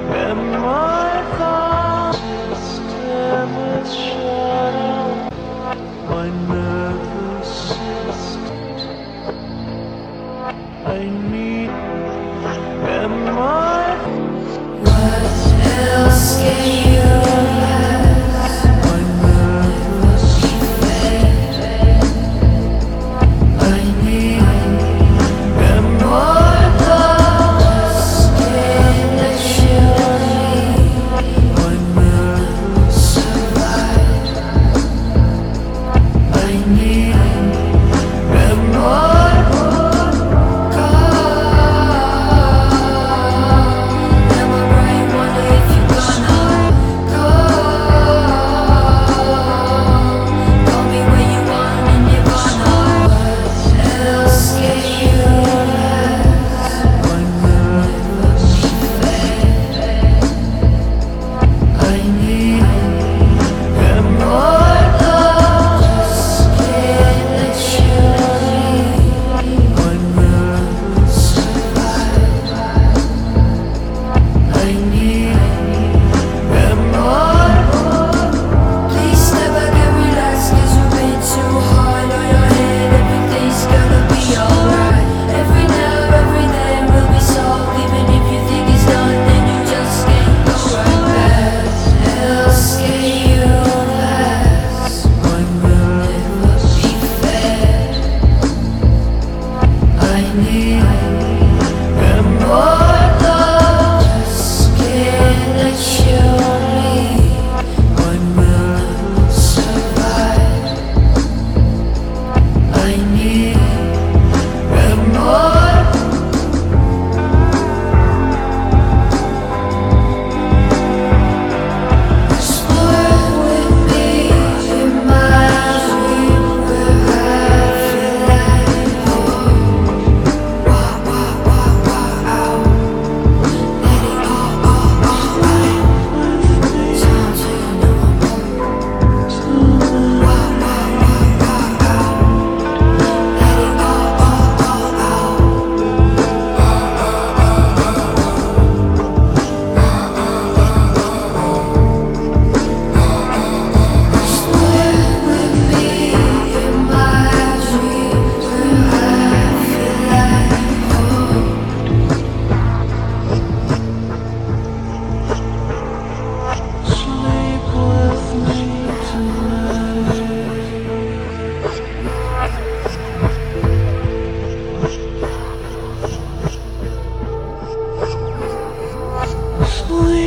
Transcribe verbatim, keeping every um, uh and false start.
and my thoughts system is shut out. My nervous system, I need, and my What else can you ask? my nervous I need and my more thoughts that you need. my nervous Survive. I need and my and my brain wonder if you're gonna go. Call me when you want and you're gonna. What else can you ask? my nervous I need and my more thoughts that you need. my nervous I need and my Please never get relaxed, cause you've been too hard on your head. Everything's gonna be alright. Every now, every day will be solved. Even if you think it's done, then you just can't go right back. Else can you ask? my nervous Be fair. I need and my more thoughts that you need. my nervous Survive. I need and my more. Explore with me in my dream where I feel like home. Wah, wah, wah, wah, out. Let it all, all, all out. Sound to you know I'm home. Wah, wah, wah, wah, out. Let it all, all, all out. Explore with me in my dream where I feel like home. sleep with me tonight. Sleep